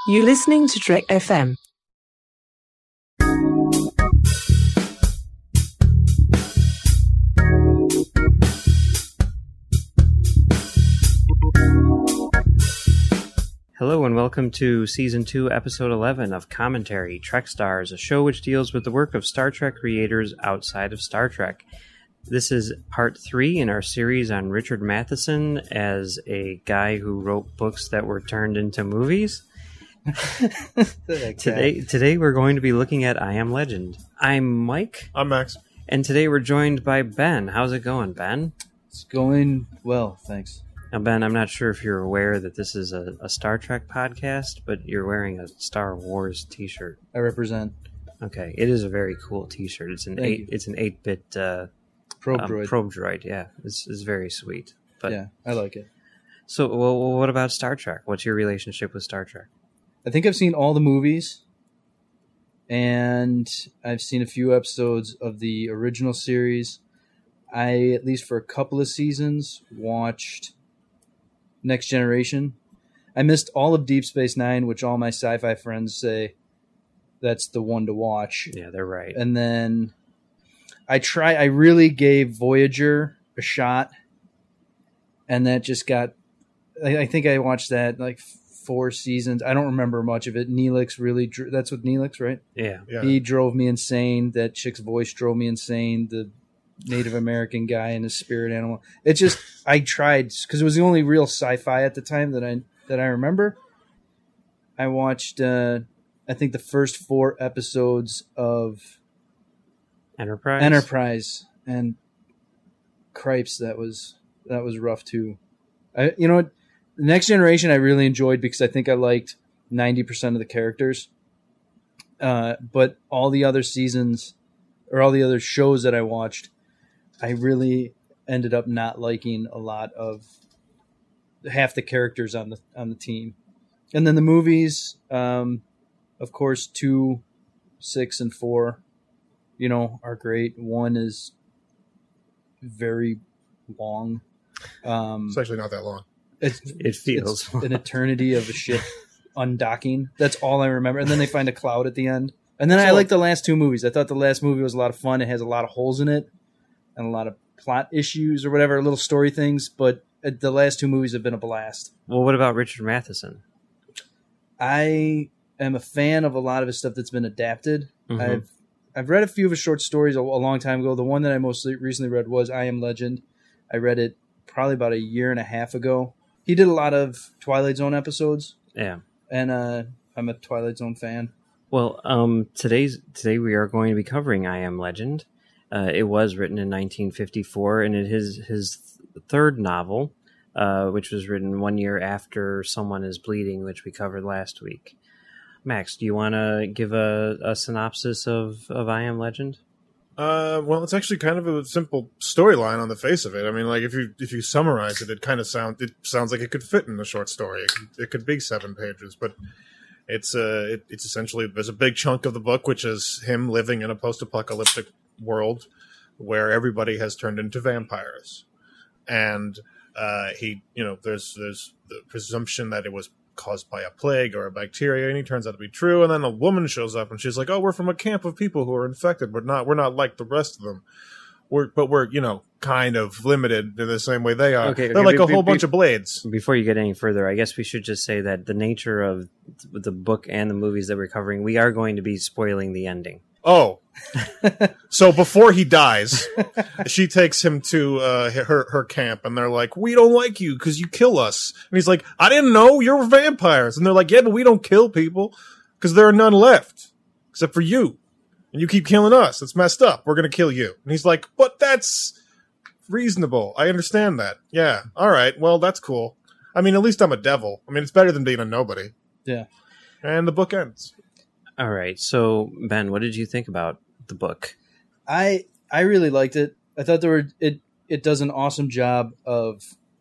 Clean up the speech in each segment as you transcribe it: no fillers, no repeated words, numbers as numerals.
You're listening to Trek FM. Hello and welcome to Season 2, Episode 11 of Commentary, Trek Stars, a show which deals with the work of Star Trek creators outside of Star Trek. This is part 3 in our series on Richard Matheson as a guy who wrote books that were turned into movies. Today we're going to be looking at I Am Legend. I'm Mike. I'm Max. And today we're joined by Ben. How's it going, Ben? It's going well, thanks. Now, Ben, I'm not sure if you're aware that this is a Star Trek podcast, but you're wearing a Star Wars t-shirt. I represent. Okay, it is a very cool t-shirt. It's an 8-bit Probe Droid. Probe Droid, yeah. It's very sweet. But, yeah, I like it. So, well, what about Star Trek? What's your relationship with Star Trek? I think I've seen all the movies, and I've seen a few episodes of the original series. I, at least for a couple of seasons, watched Next Generation. I missed all of Deep Space Nine, which all my sci-fi friends say that's the one to watch. Yeah, they're right. And then I really gave Voyager a shot, and that just got, I think I watched that like 4 seasons. I don't remember much of it. Neelix really, that's with Neelix, right? Yeah. He drove me insane. That chick's voice drove me insane. The Native American guy and his spirit animal. It just, I tried, because it was the only real sci-fi at the time that I remember. I watched, I think the first 4 episodes of Enterprise, and cripes, that was rough too. You know what? The Next Generation I really enjoyed because I think I liked 90% of the characters. But all the other seasons, or all the other shows that I watched, I really ended up not liking a lot of half the characters on the team. And then the movies, of course, 2, 6, and 4, are great. 1 is very long. It's actually not that long. It feels it's an eternity of a ship undocking. That's all I remember. And then they find a cloud at the end. And then I like the last 2 movies. I thought the last movie was a lot of fun. It has a lot of holes in it and a lot of plot issues or whatever, little story things. But the last 2 movies have been a blast. Well, what about Richard Matheson? I am a fan of a lot of his stuff that's been adapted. Mm-hmm. I've read a few of his short stories a long time ago. The one that I most recently read was I Am Legend. I read it probably about a year and a half ago. He did a lot of Twilight Zone episodes. Yeah. And I'm a Twilight Zone fan. Well, today we are going to be covering I Am Legend. It was written in 1954, and it is his third novel, which was written 1 year after Someone is Bleeding, which we covered last week. Max, do you want to give a synopsis of I Am Legend? Well, it's actually kind of a simple storyline on the face of it. I mean, like if you summarize it, it sounds like it could fit in a short story. It could be 7 pages, but it's essentially, there's a big chunk of the book which is him living in a post-apocalyptic world where everybody has turned into vampires, and there's the presumption that it was caused by a plague or a bacteria, and he turns out to be true. And then a woman shows up and she's like, "Oh, we're from a camp of people who are infected. We're not like the rest of them. We're kind of limited in the same way they are. They're like a whole bunch of blades." Before you get any further, I guess we should just say that the nature of the book and the movies that we're covering, we are going to be spoiling the ending. Oh, so before he dies, she takes him to her camp, and they're like, "We don't like you because you kill us." And he's like, "I didn't know you're vampires." And they're like, "Yeah, but we don't kill people because there are none left except for you, and you keep killing us. It's messed up. We're gonna kill you." And he's like, "But that's reasonable. I understand that. Yeah, all right. Well, that's cool. I mean, at least I'm a devil. I mean, it's better than being a nobody." Yeah. And the book ends. All right. So, Ben, what did you think about the book? I really liked it. I thought it does an awesome job of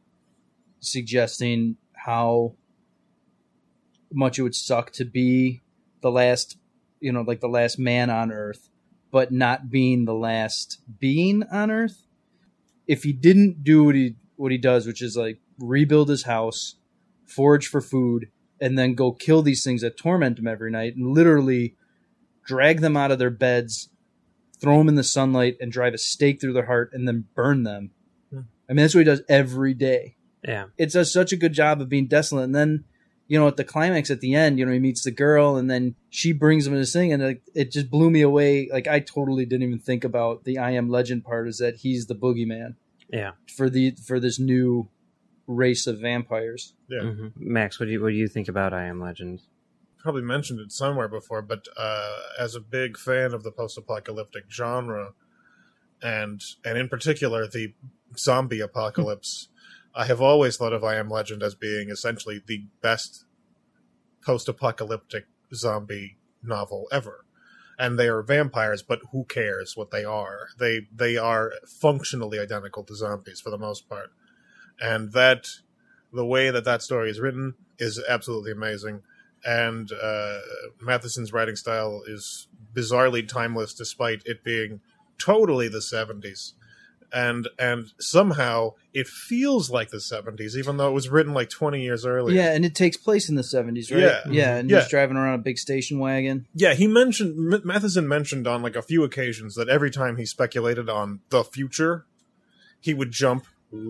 suggesting how much it would suck to be the last, like the last man on Earth, but not being the last being on Earth. If he didn't do what he does, which is like rebuild his house, forage for food, and then go kill these things that torment them every night, and literally drag them out of their beds, throw them in the sunlight, and drive a stake through their heart, and then burn them. I mean, that's what he does every day. Yeah. It does such a good job of being desolate. And then, at the climax at the end, he meets the girl, and then she brings him this thing, and it just blew me away. Like, I totally didn't even think about the I Am Legend part, is that he's the boogeyman. Yeah. For this new race of vampires. Yeah. Mm-hmm. Max, what do you think about I Am Legend? Probably mentioned it somewhere before, but as a big fan of the post-apocalyptic genre, and in particular the zombie apocalypse, I have always thought of I Am Legend as being essentially the best post-apocalyptic zombie novel ever. And they are vampires, but who cares what they are? They are functionally identical to zombies for the most part. And the way that story is written is absolutely amazing. And Matheson's writing style is bizarrely timeless, despite it being totally the 70s. And somehow it feels like the 70s, even though it was written like 20 years earlier. Yeah, and it takes place in the 70s, right? Yeah. Yeah, and he's driving around a big station wagon. Yeah, Matheson mentioned on like a few occasions that every time he speculated on the future, he would jump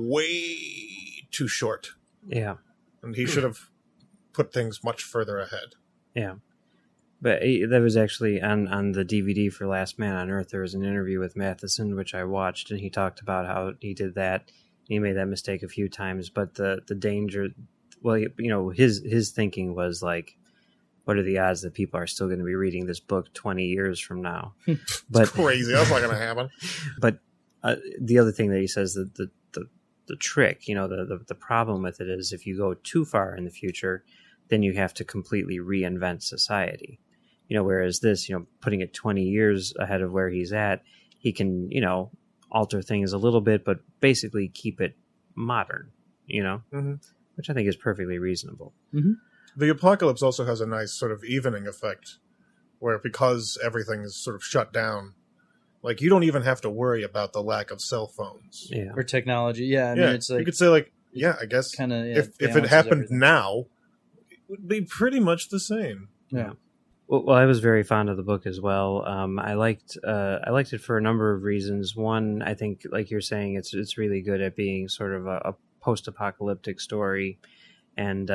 way too short. Yeah. And he should have put things much further ahead. Yeah. But there was actually on the DVD for Last Man on Earth, there was an interview with Matheson, which I watched, and he talked about how he did that. He made that mistake a few times, but the danger, well, his thinking was like, what are the odds that people are still going to be reading this book 20 years from now? But it's crazy. That's not going to happen. But the other thing that he says, that the trick, the problem with it is, if you go too far in the future, then you have to completely reinvent society. Whereas this, putting it 20 years ahead of where he's at, he can, alter things a little bit, but basically keep it modern, Mm-hmm. which I think is perfectly reasonable. Mm-hmm. The apocalypse also has a nice sort of evening effect, where because everything is sort of shut down, like, you don't even have to worry about the lack of cell phones. Yeah. Or technology. Yeah, I mean, it's like, you could say, like, yeah, I guess kind of, if it happened now, it would be pretty much the same. Yeah. Well, I was very fond of the book as well. I liked it for a number of reasons. One, I think, like you're saying, it's really good at being sort of a post-apocalyptic story, and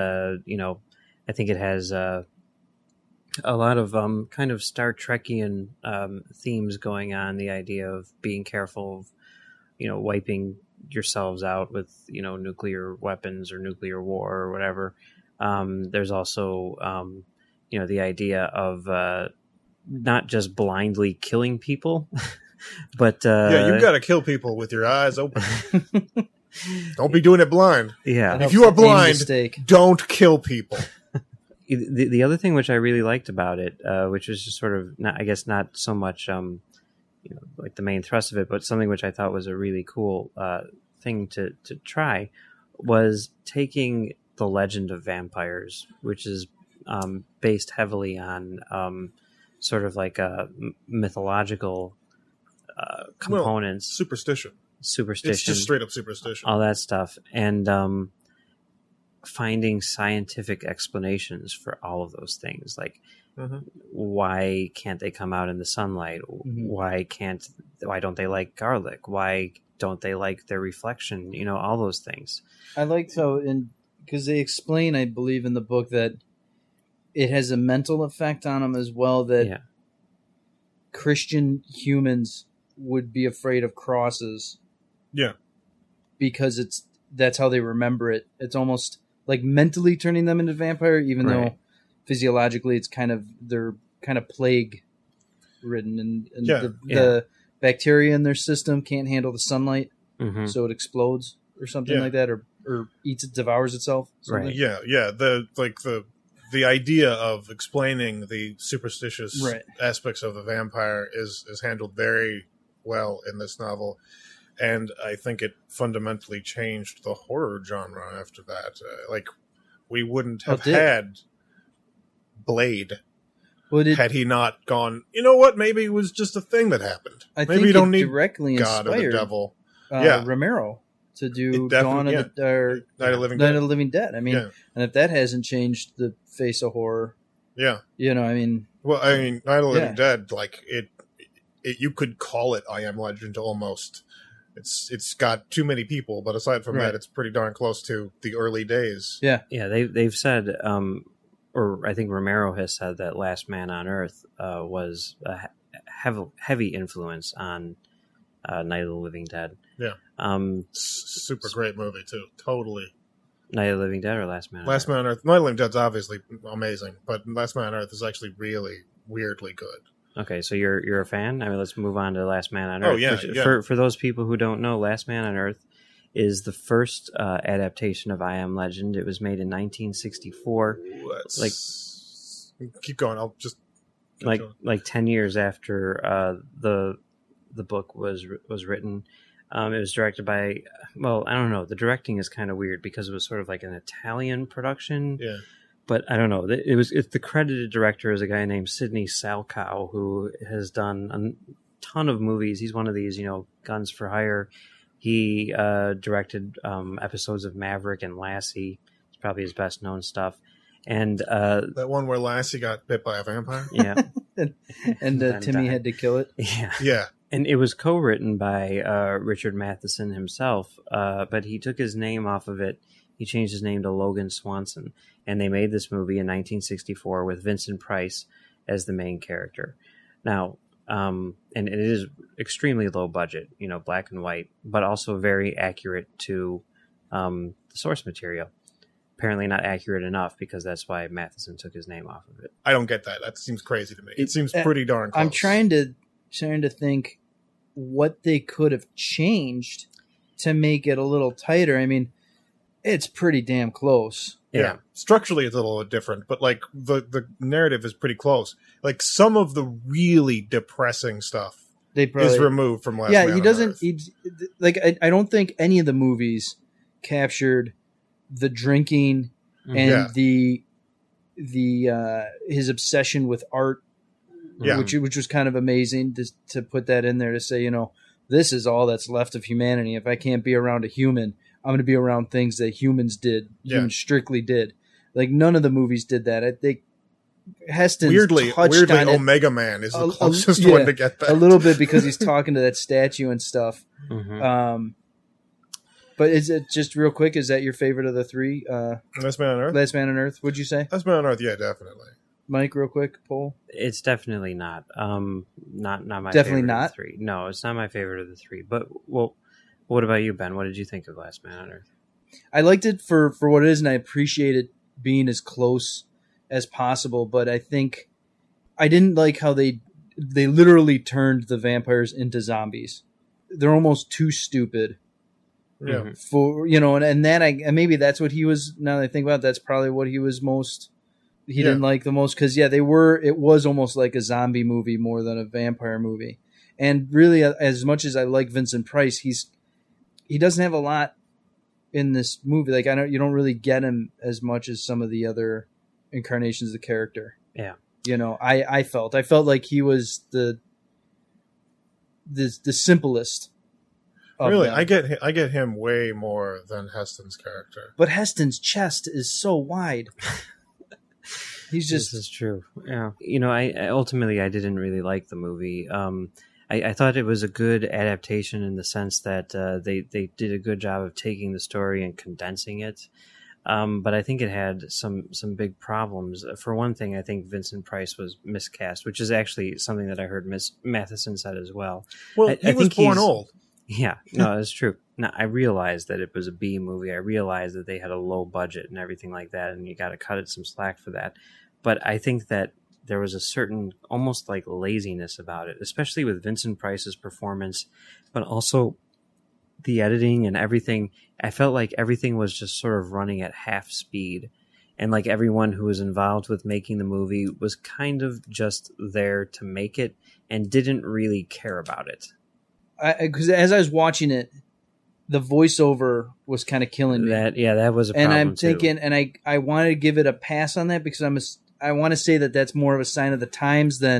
I think it has a lot of kind of Star Trekian themes going on. The idea of being careful of wiping yourselves out with nuclear weapons or nuclear war or whatever. There's also the idea of not just blindly killing people, but you got to kill people with your eyes open. Don't be doing it blind. Yeah, if you are blind, don't kill people. The other thing which I really liked about it, which was just sort of not so much like the main thrust of it, but something which I thought was a really cool thing to try, was taking the legend of vampires, which is based heavily on sort of like mythological components, superstition. It's just straight up superstition, all that stuff, and finding scientific explanations for all of those things, like why can't they come out in the sunlight? Why don't they like garlic? Why don't they like their reflection? All those things. I liked how, because they explain, I believe, in the book, that it has a mental effect on them as well, that Christian humans would be afraid of crosses. Yeah. Because that's how they remember it. It's almost like mentally turning them into vampire, even though physiologically they're kind of plague ridden, and the bacteria in their system can't handle the sunlight, so it explodes or something like that, or devours itself. Something. Right. Yeah. The idea of explaining the superstitious aspects of the vampire is handled very well in this novel. And I think it fundamentally changed the horror genre after that. We wouldn't have had Blade had he not gone, you know what, maybe it was just a thing that happened. I maybe think you don't need directly God or the devil. Romero. to do It definitely- Night of the Dead. Living Dead. I mean, Yeah. and if that hasn't changed the face of horror, Yeah. you know, I mean, Well, I mean, Night of the Living Yeah. Dead, like it, you could call it I Am Legend almost. It's got too many people, but aside from Right. that, it's pretty darn close to the early days. yeah, they've said, or I think Romero has said that Last Man on Earth was a heavy influence on Night of the Living Dead. Yeah. Super great movie too. Totally. Night of the Living Dead or Last Man on Last Earth? Man on Earth. Night of the Living Dead's obviously amazing, but Last Man on Earth is actually really weirdly good. Okay, so you're a fan? I mean, let's move on to Last Man on Oh, Earth. yeah, which, yeah. For those people who don't know, Last Man on Earth is the first adaptation of I Am Legend. It was made in 1964, Keep going. I'll just like 10 years after the book was written. It was directed by, well, I don't know. The directing is kind of weird because it was sort of like an Italian production. Yeah. But I don't know. It's the credited director is a guy named Sidney Salkow, who has done a ton of movies. He's one of these, Guns for Hire. He directed episodes of Maverick and Lassie. It's probably his best known stuff. And that one where Lassie got bit by a vampire. yeah, and Timmy had to kill it. yeah. Yeah. And it was co-written by Richard Matheson himself, but he took his name off of it. He changed his name to Logan Swanson, and they made this movie in 1964 with Vincent Price as the main character. Now, and it is extremely low budget, black and white, but also very accurate to the source material. Apparently not accurate enough because that's why Matheson took his name off of it. I don't get that. That seems crazy to me. It seems pretty darn close. I'm trying to think what they could have changed to make it a little tighter. I mean, it's pretty damn close. Yeah. Structurally, it's a little different, but like the narrative is pretty close. Like some of the really depressing stuff They probably is removed from Last yeah. Man He on doesn't. Earth. I don't think any of the movies captured the drinking and Yeah. the his obsession with art, Yeah. which was kind of amazing to put that in there to say, this is all that's left of humanity. If I can't be around a human, I'm going to be around things that humans did, humans strictly did. Like none of the movies did that. I think Heston's Weirdly, touched on it Omega Man is the a- closest yeah, one to get that. a little bit because he's talking to that statue and stuff. Mhm. But is it just real quick? Is that your favorite of the three? Last Man on Earth? Last Man on Earth? Would you say, Last Man on Earth, yeah, definitely. Mike? Real quick, poll. It's definitely not. Not my Definitely favorite not? of the three. No, it's not my favorite of the three. But well, what about you, Ben? What did you think of Last Man on Earth? I liked it for what it is, and I appreciate it being as close as possible. But I think I didn't like how they literally turned the vampires into zombies. They're almost too stupid Yeah. Mhm. for and that and maybe that's what he was. Now that I think about it, that's probably what he was most. He didn't like the most because they were. It was almost like a zombie movie more than a vampire movie. And really, as much as I like Vincent Price, he doesn't have a lot in this movie. Like you don't really get him as much as some of the other incarnations of the character. Yeah. I felt like he was the simplest. of Really, them. I get him way more than Heston's character. But Heston's chest is so wide. He's This just is true. Yeah. I ultimately I didn't really like the movie. I thought it was a good adaptation in the sense that they did a good job of taking the story and condensing it. But I think it had some big problems. For one thing, I think Vincent Price was miscast, which is actually something that I heard Miss Matheson said as well. Well, I he was think born he's- old. Yeah, no, that's true. Now, I realized that it was a B movie. I realized that they had a low budget and everything like that, and you got to cut it some slack for that. But I think that there was a certain almost like laziness about it, especially with Vincent Price's performance, but also the editing and everything. I felt like everything was just sort of running at half speed. And like everyone who was involved with making the movie was kind of just there to make it and didn't really care about it. because as I was watching it, the voiceover was kind of killing me. That was a problem. And I'm too. thinking, and I want to give it a pass on that because I want to say that that's more of a sign of the times than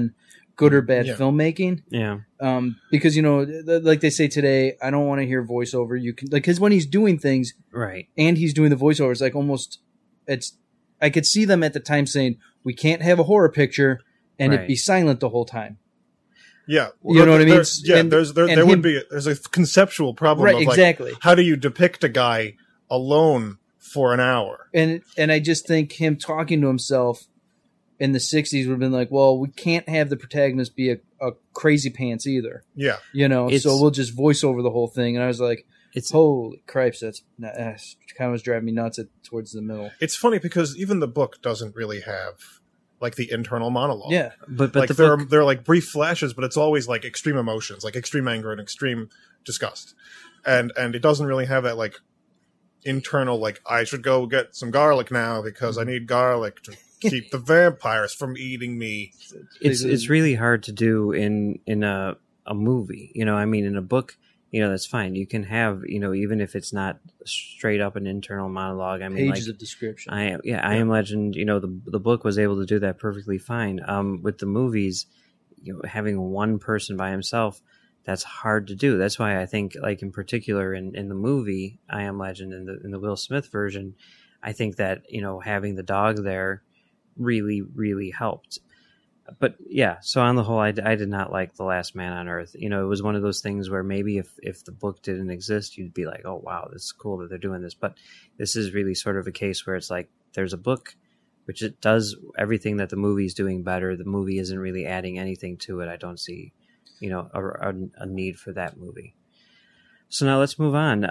good or bad Yeah. filmmaking. Yeah. Because like they say today, I don't want to hear voiceover. You can because when he's doing things Right. and he's doing the voiceover, it's like almost I could see them at the time saying we can't have a horror picture and Right. it be silent the whole time. Yeah, You know what I mean? There's a conceptual problem Right, of like, exactly. how do you depict a guy alone for an hour? And I just think him talking to himself in the 60s would have been like, well, we can't have the protagonist be a crazy pants either. Yeah, So we'll just voice over the whole thing. And I was like, It's holy cripes, that's kind of was driving me nuts towards the middle. it's funny because even the book doesn't really have like the internal monologue. Yeah. but like the there book, are like brief flashes, but it's always like extreme emotions, like extreme anger and extreme disgust, and it doesn't really have that like internal like I should go get some garlic now because I need garlic to keep the vampires from eating me. it's really hard to do in a movie. I mean, in a book, that's fine. You can have, even if it's not straight up an internal monologue. I mean, Pages of description. I Am Legend. The book was able to do that perfectly fine. With the movies, having one person by himself, that's hard to do. That's why I think, like in particular, in the movie I Am Legend, in the Will Smith version, I think that having the dog there really, really helped. But yeah, so on the whole, I did not like The Last Man on Earth. It was one of those things where maybe if the book didn't exist, you'd be like, oh, wow, this is cool that they're doing this. But this is really sort of a case where it's like there's a book, which it does everything that the movie's doing better. The movie isn't really adding anything to it. I don't see, a need for that movie. So now let's move on.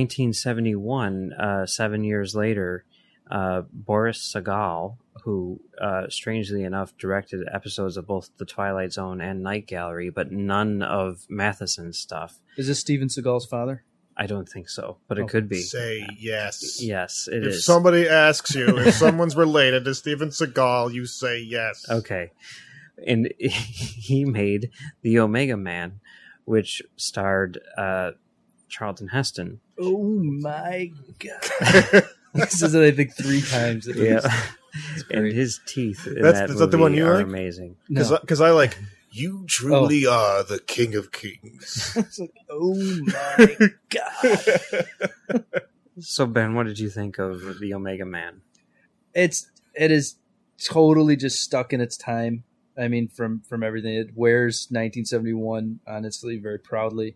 1971, 7 years later, Boris Sagal, who strangely enough directed episodes of both The Twilight Zone and Night Gallery, but none of Matheson's stuff. Is this Steven Seagal's father? I don't think so, but it could be. Say yes. Yes, it If is. somebody asks you if someone's related to Steven Seagal, you say yes. Okay. And he made The Omega Man, which starred Charlton Heston. Oh my god! This is it, I think 3 times. Yeah. And his teeth in That's- that is that the movie one you are like? amazing. No. Because I like, you truly are the king of kings. It's like, oh my god! So, Ben, what did you think of The Omega Man? It is totally just stuck in its time. I mean, from everything, it wears 1971 on its sleeve very proudly.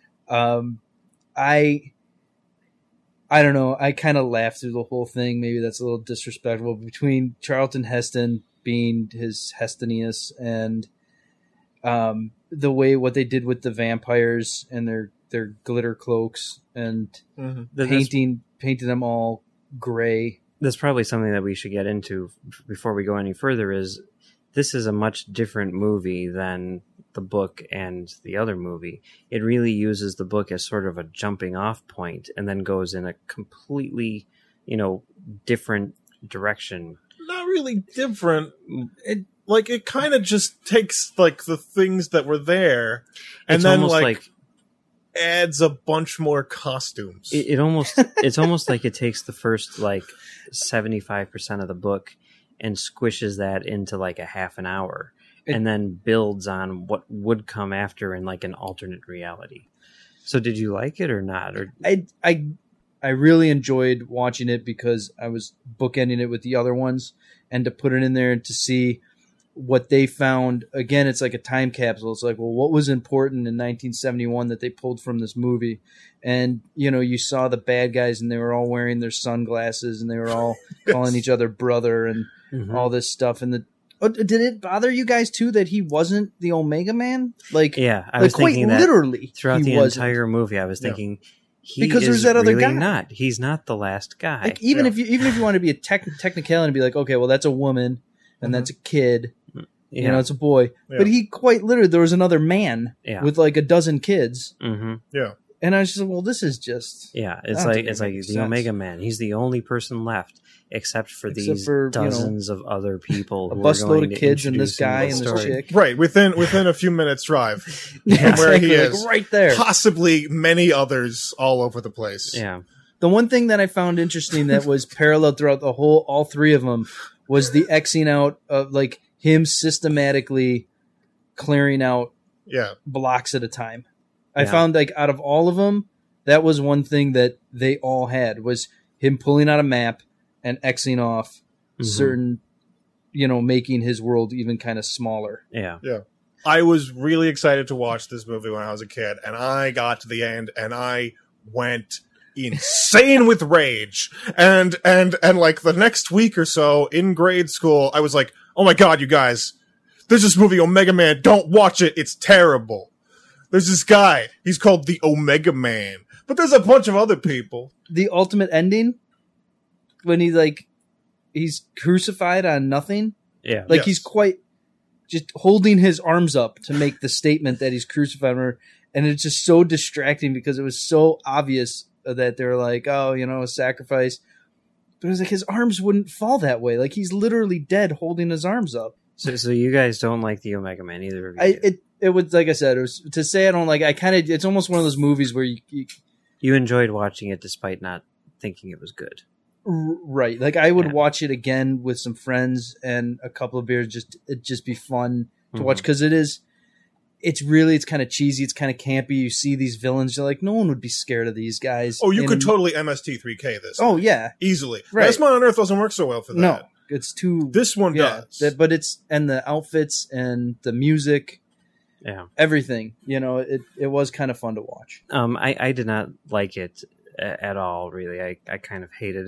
I don't know. I kind of laughed through the whole thing. Maybe that's a little disrespectful between Charlton Heston being his Hestonius and the way what they did with the vampires and their glitter cloaks and painting them all gray. That's probably something that we should get into before we go any further. Is this is a much different movie than the book and the other movie. It really uses the book as sort of a jumping off point and then goes in a completely, different direction. Not really different. It kind of just takes like the things that were there and It's then almost like adds a bunch more costumes. It's almost like it takes the first 75% of the book and squishes that into like a half an hour and then builds on what would come after in like an alternate reality. So did you like it or not? Or I really enjoyed watching it because I was bookending it with the other ones, and to put it in there and to see what they found. Again, it's like a time capsule. It's like, well, what was important in 1971 that they pulled from this movie? And, you saw the bad guys and they were all wearing their sunglasses and they were all calling each other brother and all this stuff. And did it bother you guys too that he wasn't the Omega Man? Yeah, I was quite thinking that literally throughout the wasn't. entire movie. I was thinking Because is there's that other really guy. not. He's not the last guy. Like even if you want to be a technicality and be like, okay, well that's a woman and that's a kid, it's a boy. Yeah. But he quite literally there was another man Yeah. with like a dozen kids, Mm-hmm. Yeah. and I was just like, well, this is just Yeah, it's That like doesn't make the sense. Omega Man. He's the only person left, except for Except these for, dozens of other people. a who are busload going of to kids and this introduce guy him and to the this story. chick. Right, within a few minutes drive from Yeah. where he Exactly, is. like right there. Possibly many others all over the place. Yeah, The one thing that I found interesting that was parallel throughout all 3 of them was the Xing out of like him systematically clearing out Yeah. blocks at a time. I Yeah. found like out of all of them, that was one thing that they all had was him pulling out a map and Xing off certain, making his world even kind of smaller. Yeah. I was really excited to watch this movie when I was a kid, and I got to the end and I went insane with rage. And like the next week or so in grade school, I was like, oh my God, you guys, there's this movie Omega Man. Don't watch it. It's terrible. There's this guy. He's called the Omega Man, but there's a bunch of other people. The ultimate ending when he's crucified on nothing. Yeah. Like Yes. he's quite just holding his arms up to make the statement that he's crucified her. And it's just so distracting because it was so obvious that they're like, oh, a sacrifice. But it was like his arms wouldn't fall that way. Like he's literally dead holding his arms up. So you guys don't like the Omega Man either of you? do. It was, like I said, it was to say I don't like, it's almost one of those movies where You enjoyed watching it despite not thinking it was good. right. Like I would Yeah. watch it again with some friends and a couple of beers. It'd just be fun to Mhm. watch because it's kind of cheesy. It's kind of campy. You see these villains. You're like, no one would be scared of these guys. Oh, you And- could totally MST3K this. Oh yeah. Easily. Right. Last Man on Earth doesn't work so well for that. No, it's too, This one does. but it's, and the outfits and the music, Yeah. everything, it was kind of fun to watch. I did not like it at all, really. I kind of hated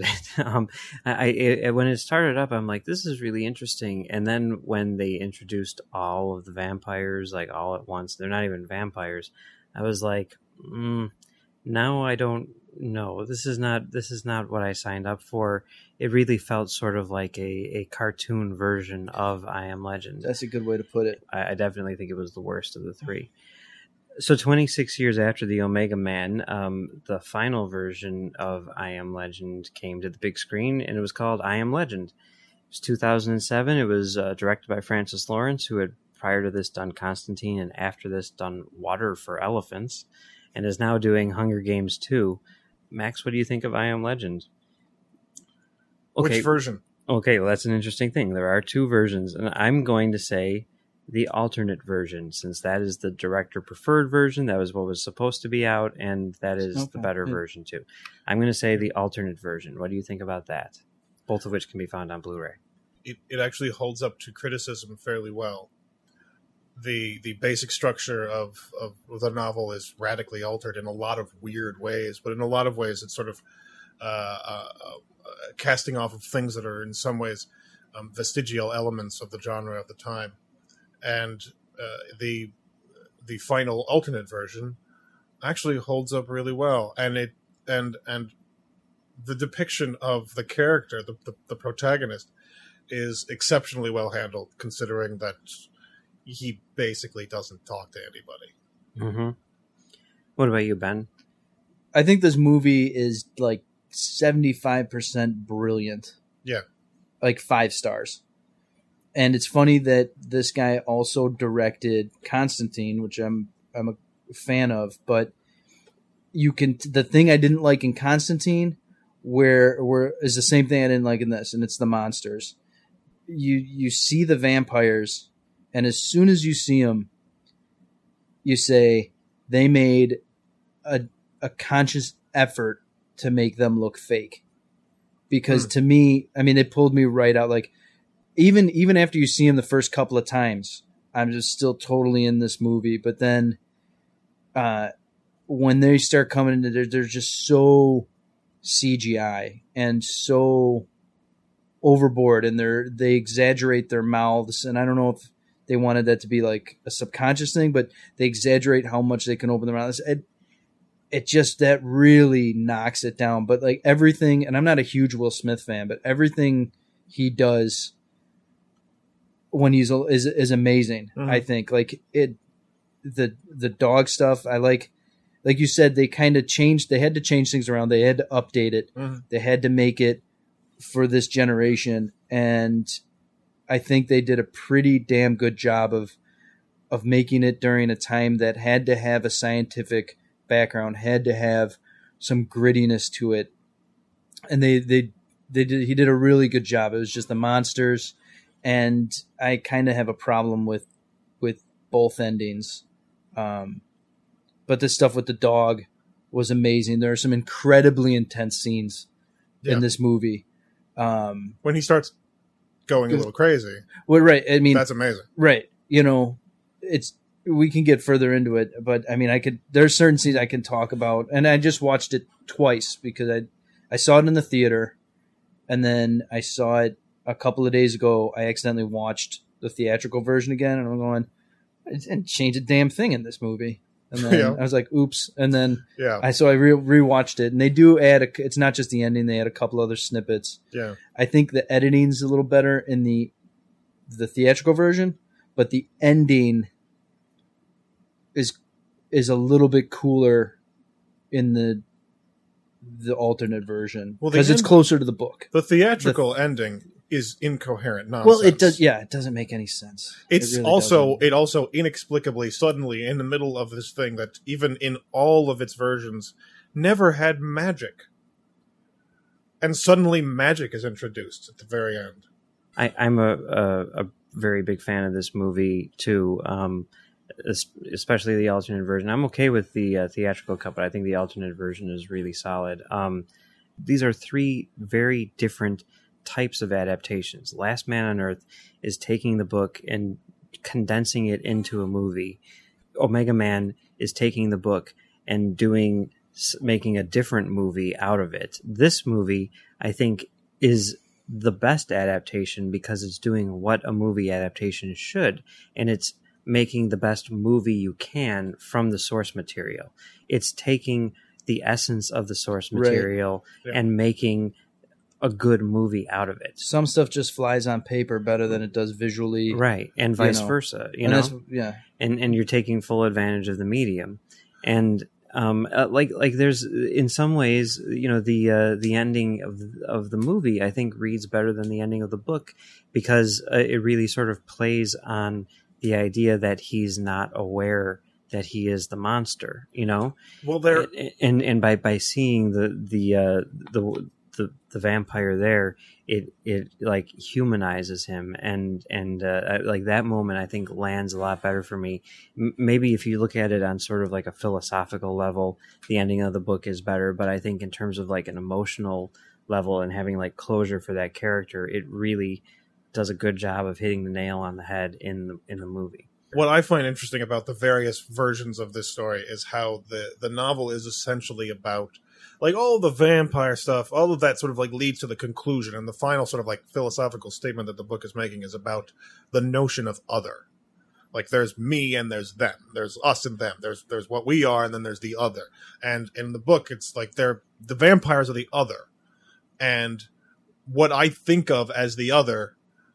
it. When it started up, I'm like, this is really interesting. And then when they introduced all of the vampires, like all at once, they're not even vampires. I was like, now I don't know. This is not what I signed up for. It really felt sort of like a cartoon version of I Am Legend. That's a good way to put it. I definitely think it was the worst of the three. So 26 years after the Omega Man, the final version of I Am Legend came to the big screen, and it was called I Am Legend. It was 2007. It was directed by Francis Lawrence, who had prior to this done Constantine, and after this done Water for Elephants, and is now doing Hunger Games 2. Max, what do you think of I Am Legend? Which version? Okay, well, that's an interesting thing. There are two versions, and I'm going to say the alternate version, since that is the director preferred version. That was what was supposed to be out, and that is the Okay. better version too. I'm going to say the alternate version. What do you think about that? Both of which can be found on Blu-ray. It actually holds up to criticism fairly well. The basic structure of the novel is radically altered in a lot of weird ways, but in a lot of ways it's sort of casting off of things that are in some ways vestigial elements of the genre of the time. And the final alternate version actually holds up really well, and the depiction of the character, the protagonist, is exceptionally well handled, considering that he basically doesn't talk to anybody. Mm-hmm. What about you, Ben? I think this movie is like 75% brilliant. Yeah. Like 5 stars. And it's funny that this guy also directed Constantine, which I'm a fan of, but the thing I didn't like in Constantine where is the same thing I didn't like in this, and it's the monsters. You see the vampires, and as soon as you see them, you say they made a conscious effort to make them look fake. Because to me, I mean, it pulled me right out. Like even after you see him the first couple of times, I'm just still totally in this movie. But then when they start coming into they're just so CGI and so overboard, and they exaggerate their mouths. And I don't know if they wanted that to be like a subconscious thing, but they exaggerate how much they can open their mouths. It just, that really knocks it down. But like everything, and I'm not a huge Will Smith fan, but everything he does when is amazing. Mm-hmm. I think like the dog stuff. I like you said, they kind of changed. They had to change things around. They had to update it. Mm-hmm. They had to make it for this generation, and I think they did a pretty damn good job of making it during a time that had to have a scientific background, had to have some grittiness to it, and he did a really good job. It was just the monsters, and I kind of have a problem with both endings. But the stuff with the dog was amazing. There are some incredibly intense scenes in this movie. When he starts going a little crazy. Well, right. I mean, that's amazing. Right. You know, we can get further into it, but I mean, there's certain scenes I can talk about, and I just watched it twice because I saw it in the theater, and then I saw it a couple of days ago. I accidentally watched the theatrical version again, and I'm going, I didn't change a damn thing in this movie. And then I was like, oops. And then I rewatched it, and they do add it's not just the ending. They add a couple other snippets. Yeah. I think the editing's a little better in the theatrical version, but the ending is a little bit cooler in the alternate version because it's closer to the book. The theatrical ending is incoherent nonsense. Well, it does. Yeah, it doesn't make any sense. It also inexplicably suddenly in the middle of this thing that even in all of its versions never had magic, and suddenly magic is introduced at the very end. I'm a very big fan of this movie too. Especially the alternate version. I'm okay with the theatrical cut, but I think the alternate version is really solid. These are three very different types of adaptations. Last Man on Earth is taking the book and condensing it into a movie. Omega Man is taking the book and making a different movie out of it. This movie, I think, is the best adaptation because it's doing what a movie adaptation should, and it's making the best movie you can from the source material. It's taking the essence of the source material and making a good movie out of it. Some stuff just flies on paper better than it does visually. Right. And vice versa, you know? And you're taking full advantage of the medium. And like there's in some ways, you know, the ending of the movie I think reads better than the ending of the book because it really sort of plays on the idea that he's not aware that he is the monster, you know. Well, and by seeing the vampire there, it like humanizes him, and like that moment I think lands a lot better for me. Maybe if you look at it on sort of like a philosophical level, the ending of the book is better, but I think in terms of like an emotional level and having like closure for that character, it really does a good job of hitting the nail on the head in the movie. What I find interesting about the various versions of this story is how the novel is essentially about like all the vampire stuff, all of that sort of like leads to the conclusion, and the final sort of like philosophical statement that the book is making is about the notion of other. Like there's me and there's them. There's us and them. There's what we are, and then there's the other. And in the book, it's like the vampires are the other. And what I think of as the other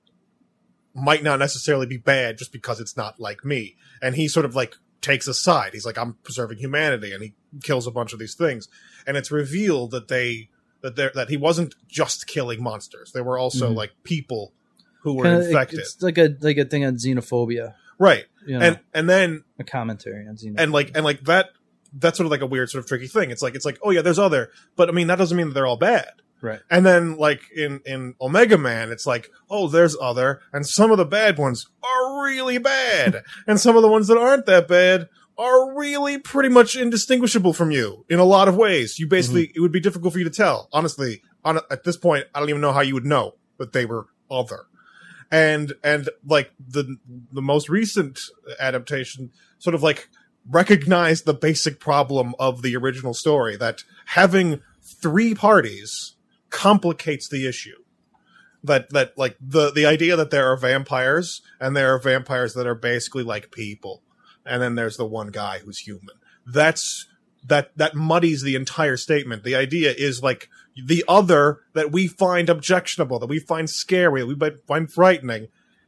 might not necessarily be bad just because it's not like me. And he sort of like takes a side. He's like, I'm preserving humanity, and he kills a bunch of these things. And it's revealed that he wasn't just killing monsters. There were also like people who were infected. It's like a thing on xenophobia. Right. You know, and then a commentary on xenophobia. And like that's sort of like a weird sort of tricky thing. It's like, oh yeah, there's other, but I mean, that doesn't mean that they're all bad. Right. And then, like, in Omega Man, it's like, oh, there's other, and some of the bad ones are really bad. And some of the ones that aren't that bad are really pretty much indistinguishable from you in a lot of ways. You basically, it would be difficult for you to tell. Honestly, at this point, I don't even know how you would know that they were other. And like, the most recent adaptation sort of, like, recognized the basic problem of the original story, that having three parties complicates the issue. That like the idea that there are vampires, and there are vampires that are basically like people, and then there's the one guy who's human. That muddies the entire statement. The idea is like the other that we find objectionable, that we find scary, that we find frightening.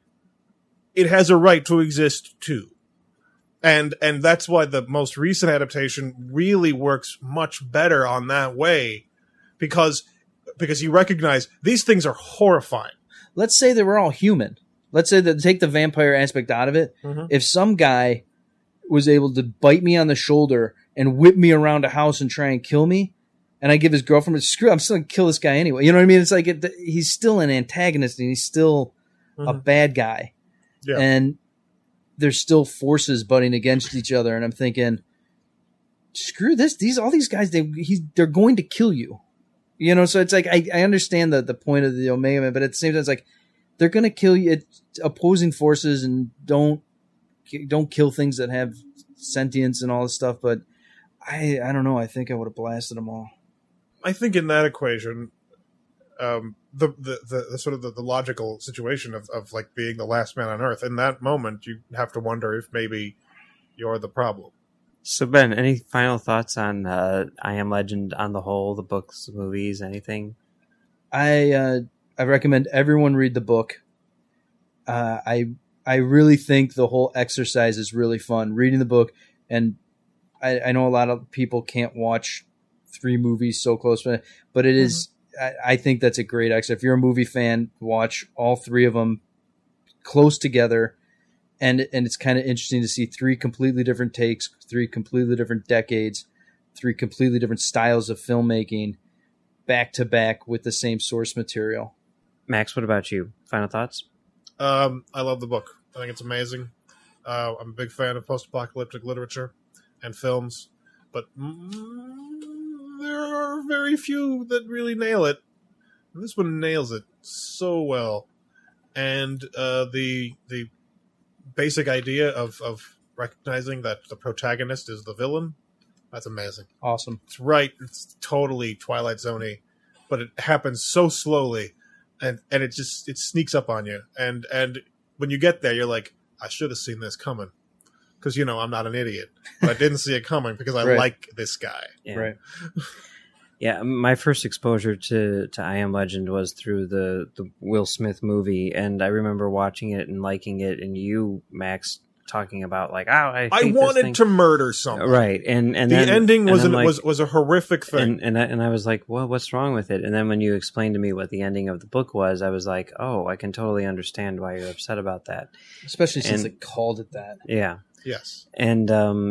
It has a right to exist too. And that's why the most recent adaptation really works much better on that way, because you recognize these things are horrifying. Let's say they were all human. Let's say that take the vampire aspect out of it. Mm-hmm. If some guy was able to bite me on the shoulder and whip me around a house and try and kill me, and I give his girlfriend screw, I'm still going to kill this guy anyway. You know what I mean? It's like he's still an antagonist, and he's still a bad guy. Yeah. And there's still forces butting against each other, and I'm thinking, screw this. All these guys, they're going to kill you. You know, so it's like I understand the point of the Omega Man, but at the same time, it's like they're going to kill you. It's opposing forces, and don't kill things that have sentience and all this stuff. But I don't know. I think I would have blasted them all. I think in that equation, the sort of the logical situation of like being the last man on Earth, in that moment, you have to wonder if maybe you're the problem. So Ben, any final thoughts on I Am Legend on the whole, the books, the movies, anything? I recommend everyone read the book. I really think the whole exercise is really fun, reading the book, and I know a lot of people can't watch 3 movies so close, but it is. I think that's a great exercise. If you're a movie fan, watch all 3 of them close together. And it's kind of interesting to see 3 completely different takes, 3 completely different decades, 3 completely different styles of filmmaking back to back with the same source material. Max, what about you? Final thoughts? I love the book. I think it's amazing. I'm a big fan of post-apocalyptic literature and films, but there are very few that really nail it. And this one nails it so well. And the basic idea of recognizing that the protagonist is the villain, that's amazing. Awesome. It's right. It's totally Twilight Zone-y, but it happens so slowly, and it sneaks up on you. And when you get there, you're like, I should have seen this coming. Because, I'm not an idiot. But I didn't see it coming because I Right. like this guy. Yeah. Right. Yeah, my first exposure to I Am Legend was through the Will Smith movie, and I remember watching it and liking it, and you, Max, talking about like, I wanted to murder someone. Right, and The then, ending and then, was a horrific thing. and I was like, well, what's wrong with it? And then when you explained to me what the ending of the book was, I was like, oh, I can totally understand why you're upset about that. Especially since And- they called it that. Yeah, Yes. and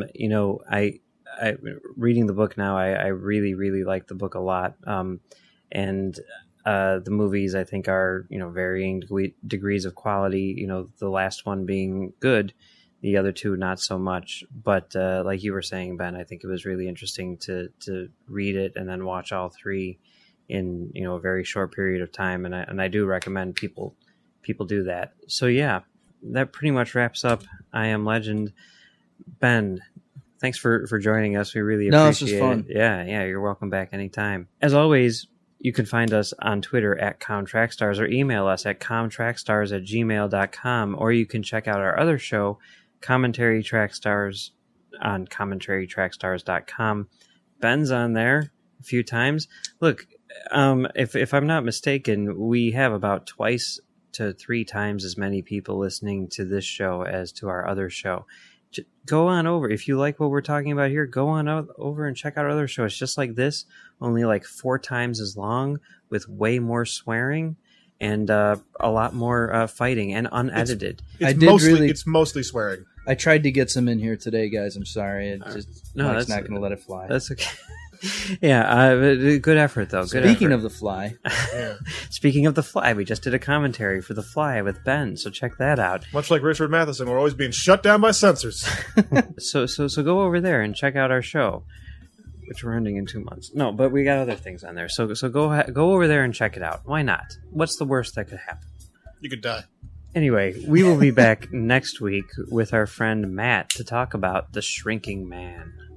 I reading the book now, I really, really like the book a lot. And the movies, I think, are, varying degrees of quality, the last one being good, the other 2 not so much. But like you were saying, Ben, I think it was really interesting to read it and then watch all 3 in, a very short period of time. And I do recommend people do that. So yeah, that pretty much wraps up I Am Legend. Ben, thanks for joining us. We really appreciate this was fun. it. Yeah, you're welcome back anytime. As always, you can find us on Twitter at ComTrackStars or email us at comtrackstars@gmail.com, or you can check out our other show, Commentary Track Stars, on commentarytrackstars.com. Ben's on there a few times. Look, if I'm not mistaken, we have about 2 to 3 times as many people listening to this show as to our other show. Go on over. If you like what we're talking about here, go on over and check out our other show. It's just like this, only like 4 times as long, with way more swearing and a lot more fighting and unedited. It's mostly swearing. I tried to get some in here today, guys. I'm sorry. Mike's not going to let it fly. That's okay. Yeah, good effort, though. Speaking of The Fly. Yeah. Speaking of The Fly, we just did a commentary for The Fly with Ben, so check that out. Much like Richard Matheson, we're always being shut down by censors. So go over there and check out our show, which we're ending in 2 months. No, but we got other things on there. So go over there and check it out. Why not? What's the worst that could happen? You could die. Anyway, we will be back next week with our friend Matt to talk about The Shrinking Man.